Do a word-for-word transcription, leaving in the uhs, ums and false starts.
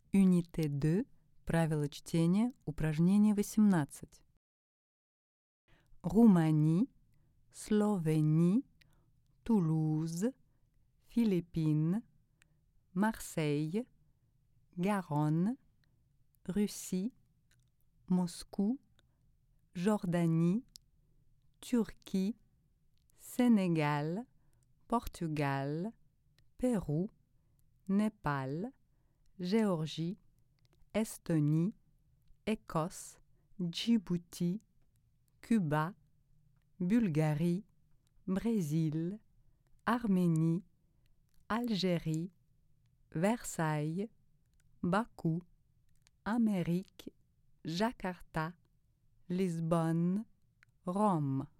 Unité deux, правила чтения, упражнение восемнадцать. Roumanie, Slovénie, Toulouse, Philippines, Marseille, Garonne, Russie, Moscou, Jordanie, Turquie, Sénégal, Portugal, Pérou, Népal, Géorgie, Estonie, Écosse, Djibouti, Cuba, Bulgarie, Brésil, Arménie, Algérie, Versailles, Bakou, Amérique, Jakarta, Lisbonne, Rome.